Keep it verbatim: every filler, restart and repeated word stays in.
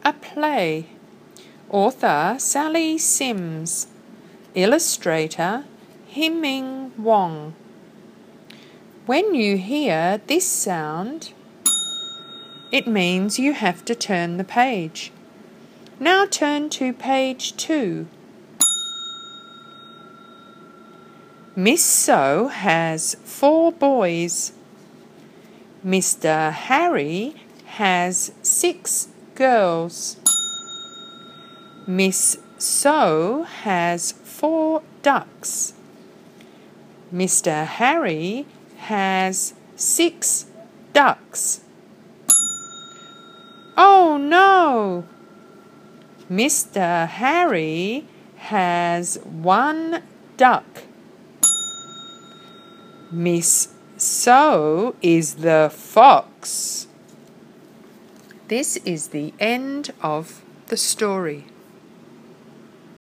a play. Author Sally Sims. Illustrator Himing Wong. When you hear this sound, it means you have to turn the page. Now turn to page two. Miss So has four boys. Mister Harry has six girls. Miss So has four ducks. Mister Harry has six ducks. Oh no! Mister Harry has one duck. Miss So is the fox. This is the end of the story.